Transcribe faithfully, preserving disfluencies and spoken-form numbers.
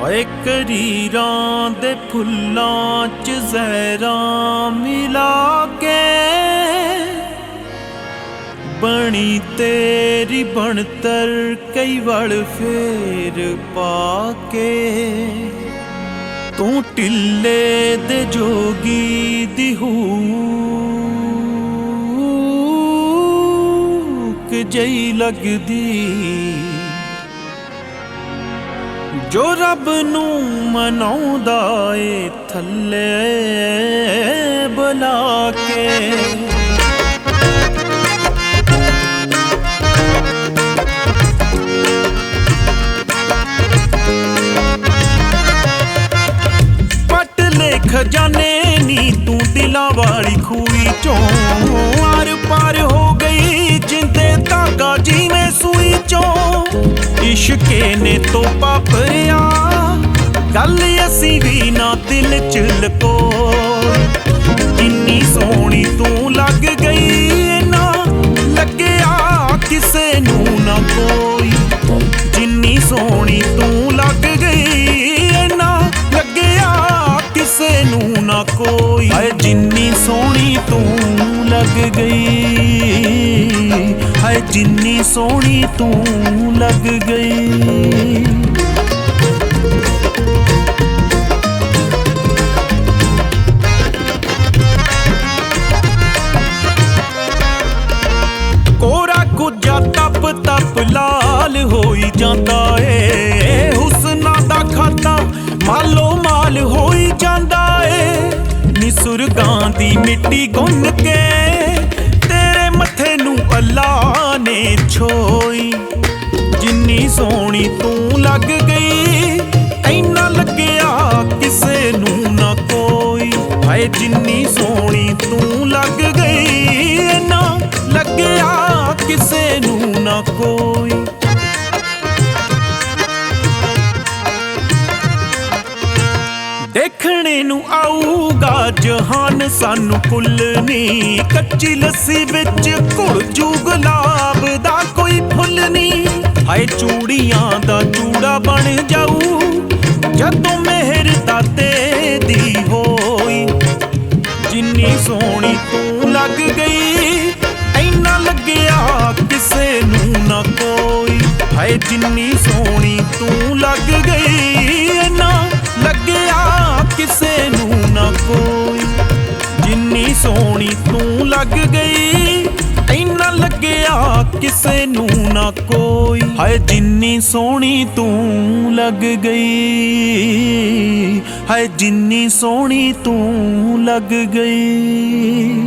ਓਏ ਕਰੀਰਾਂ ਦੇ ਫੁੱਲਾਂ ਚ ਜ਼ਹਿਰਾਂ ਮਿਲਾ ਕੇ ਬਣੀ ਤੇਰੀ ਬਣਤਰ ਕਈ ਵਲ ਫੇਰ ਪਾ ਕੇ। ਤੂੰ ਢਿੱਲੇ ਦੇ ਜੋਗੀ ਦੀ ਹੂਕ ਜਈ ਲੱਗਦੀ ਜੋ ਰੱਬ ਨੂੰ ਮਨਾਉਂਦਾ ਏ ਥੱਲੇ ਬੁਲਾ ਕੇ। ਪੱਟ ਲੈ ਖਜ਼ਾਨੇ ਨੀ ਤੂੰ ਦਿਲਾਂ ਵਾਲੀ ਖੂਹੀ ਚੋਂ ਆਰ ਪਾਰ ਹੋ ਗਈ ਜਿੰਦੇ ਧਾਗਾ ਜਿਵੇਂ ਸੂਈ ਚੋਂ। ਇਸ਼ਕੇ ਨੇ ਤੋਪਾ ਭਰਿਆ ਗੱਲ ਅਸੀਂ ਵੀ ਨਾ ਦਿਲ ਚ ਲਕੋ। ਇੰਨੀ ਸੋਹਣੀ ਤੂੰ ਲੱਗ ਗਈ ਨਾ ਲੱਗਿਆ ਕਿਸੇ ਨੂੰ ਨਾ ਕੋਈ। ਜਿੰਨੀ ਸੋਹਣੀ ਤੂੰ ਲੱਗ ਗਈ ਨਾ ਲੱਗਿਆ ਕਿਸੇ ਨੂੰ ਨਾ ਕੋਈ। ਹਾਏ ਜਿੰਨੀ ਸੋਹਣੀ ਤੂੰ ਲੱਗ ਗਈ, ਹਾਏ ਜਿੰਨੀ ਸੋਹਣੀ ਤੂੰ ਲੱਗ ਗਈ। ਕੋਰਾ ਕੁਝਾ ਤਪ ਤਪ ਲਾਲ ਹੋਈ ਜਾਂਦਾ ਏ। ਹੁਸਨਾਂ ਦਾ ਖਾਤਾ ਮਾਲੋ ਮਾਲ ਹੋਈ ਜਾਂਦਾ ਏ। ਨੀ ਸੁਰਗਾਂ ਦੀ ਮਿੱਟੀ ਗੁੰਨ ਕੇ ਤੇਰੇ ਮੱਥੇ ਨੂੰ ਅੱਲਾ ਨੇ ਛੋਈ। ਜਿੰਨੀ ਸੋਹਣੀ ਤੂੰ ਲੱਗ ਗਈ ਐਨਾ ਲੱਗਿਆ ਕਿਸੇ ਨੂੰ ਨਾ ਕੋਈ। ਹਾਏ ਜਿੰਨੀ ਸੋਹਣੀ ਤੂੰ ਲੱਗ ਗਈ ਐਨਾ ਲੱਗਿਆ ਕਿਸੇ ਨੂੰ ਨਾ ਕੋਈ। ਦੇਖਣੇ ਨੂੰ ਆਊਗਾ ਜਹਾਨ ਸਾਨੂੰ ਕੁੱਲ ਨੀ। ਕੱਚੀ ਲੱਸੀ ਵਿੱਚ ਘੁਲ ਜੂ ਗੁਲਾਬ ਦਾ ਕੋਈ ਫੁੱਲ ਨੀ। ਹਾਏ ਚੂੜੀਆਂ ਦਾ ਚੂੜਾ ਬਣ ਜਾਊ ਜਦੋਂ ਮਿਹਰ ਦਾਤੇ ਦੀ ਹੋਈ। ਜਿੰਨੀ ਸੋਹਣੀ ਤੂੰ ਲੱਗ ਗਈ ਐਨਾ ਲੱਗਿਆ ਕਿਸੇ ਨੂੰ ਨਾ ਕੋਈ। ਹਾਏ ਜਿੰਨੀ ਸੋਹਣੀ ਤੂੰ ਲੱਗ ਗਈ ਐਨਾ ਲੱਗਿਆ ਕਿਸੇ ਨੂੰ ਨਾ ਕੋਈ। ਜਿੰਨੀ ਸੋਹਣੀ ਤੂੰ ਲੱਗ ਗਈ ਐਨਾ ਲੱਗਿਆ ਕਿਸੇ ਨੂੰ ਨਾ ਕੋਈ। ਹਾਏ ਜਿੰਨੀ ਸੋਹਣੀ ਤੂੰ ਲੱਗ ਗਈ, ਹਾਏ ਜਿੰਨੀ ਸੋਹਣੀ ਤੂੰ ਲੱਗ ਗਈ।